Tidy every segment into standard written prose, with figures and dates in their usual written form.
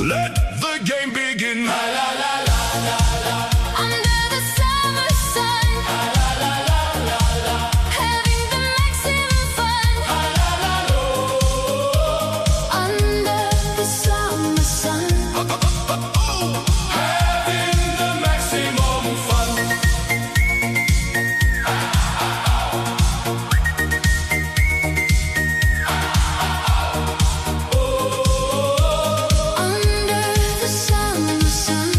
Let the game begin. La la la la la la. Under the summer sun, la la la la la la. Having the maximum fun, la la la la. Under the summer sun, Having the maximum fun. under the summer sun.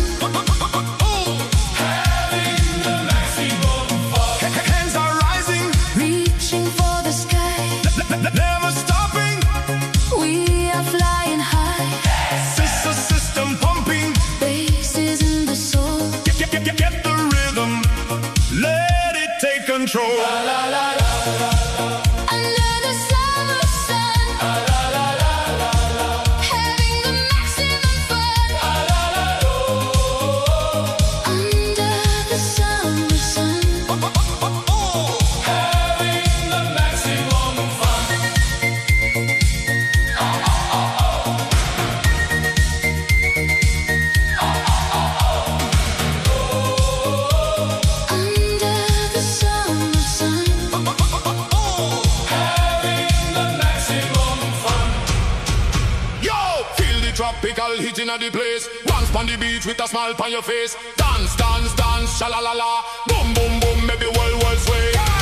Having the maximum fun. Hands are rising, Reaching for the sky, never stopping. we are flying high. System pumping. Bass is in the soul. Get the rhythm. Let it take control. La la la la. Under the summer sun, la la la la la la. Having the maximum fun, la la la la. Under the summer sun, Having the maximum fun. under the summer sun. Having the maximum fun. Yo, feel the tropical heat inna the place. Dance on the beach with a smile on your face. Dance, dance, dance, sha la la la. Boom, boom, boom, make the world sway.